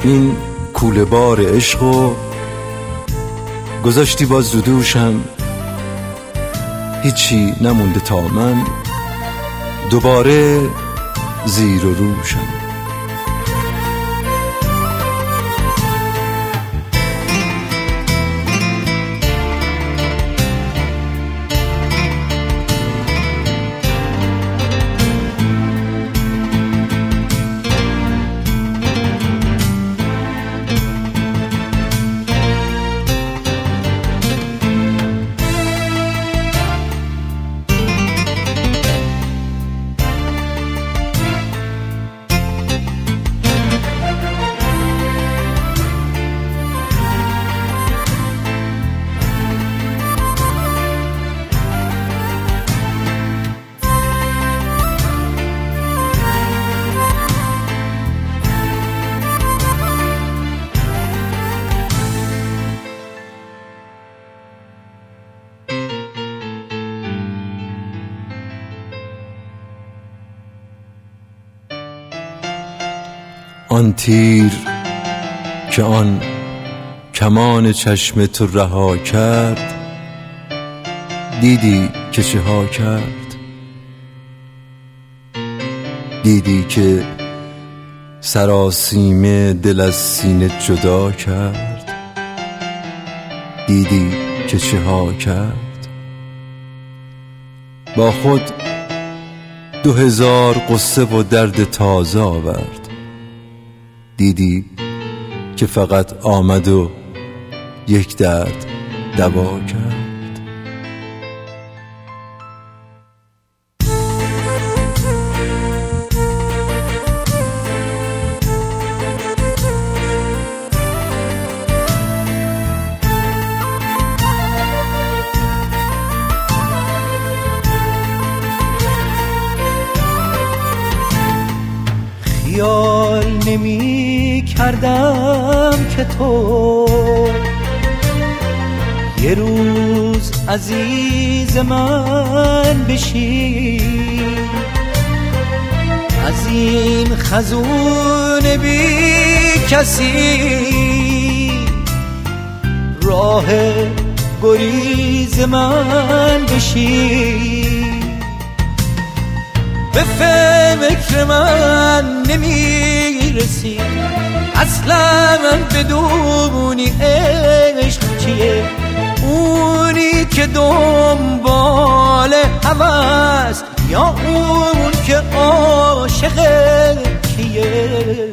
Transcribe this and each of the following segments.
این کوله بار عشقو گذاشتی باز رو دوشم، هیچی نمونده تا من دوباره زیر و روشم. آن تیر که آن کمان چشم تو رها کرد، دیدی که چه ها کرد؟ دیدی که سراسیمه دل از سینه جدا کرد؟ دیدی که چه ها کرد؟ با خود 2000 قصه و درد تازه آورد. دیدی که فقط آمد و یک درد دوا کرد. خیال نمی کردم که تو یه روز عزیز من بشی، از این خزون بی کسی راه گریز من بشی. به فکر من نمیرسی اصلا من بدونی عشق چیه، اونی که دنبال هوست یا اون که عاشق کیه.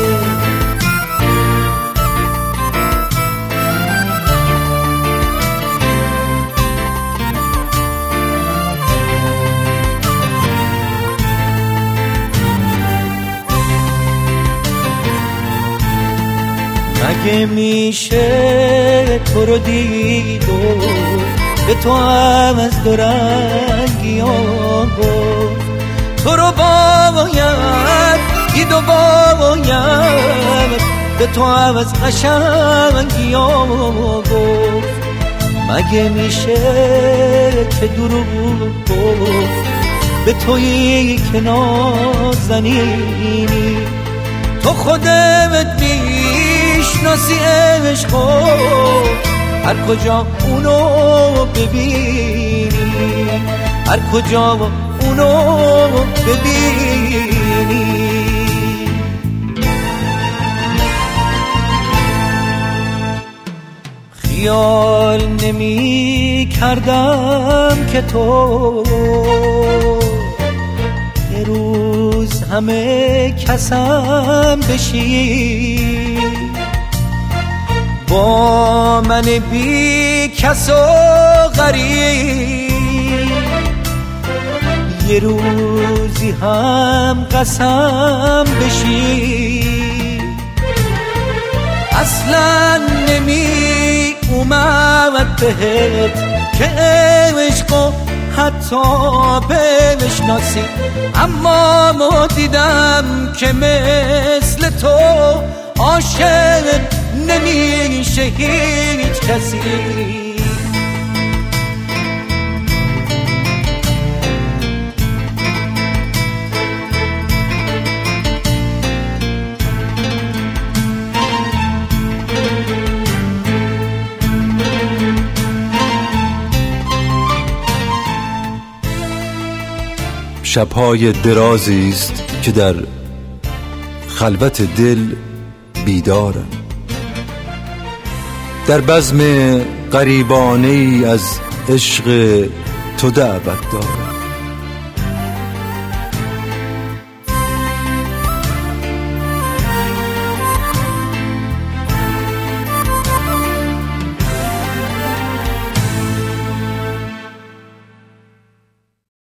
مگه میشه تو رو دید و به تو هم از دو رنگی گفت، تو رو باید دید و باید به تو هم از قشنگی گفت. مگه میشه که دروغ گفت به تویی که نازنینی، تو خودت میشناسی عشقو هر کجا اونو ببینی، هر کجا اونو ببینی. خیال نمی کردم که تو یه روز همه کسم بشی، با من بی کس و غریب یه روزی هم قسم بشی. اصلا نمی اومد بهت که عشقو حتی بشناسی، اما دیدم که مثل تو عاشق نمیشه هیچ کسی. شب‌های درازی است که در خلوت دل بیدارم. در بزم غریبانه‌ای از عشق تو دعوت دارم.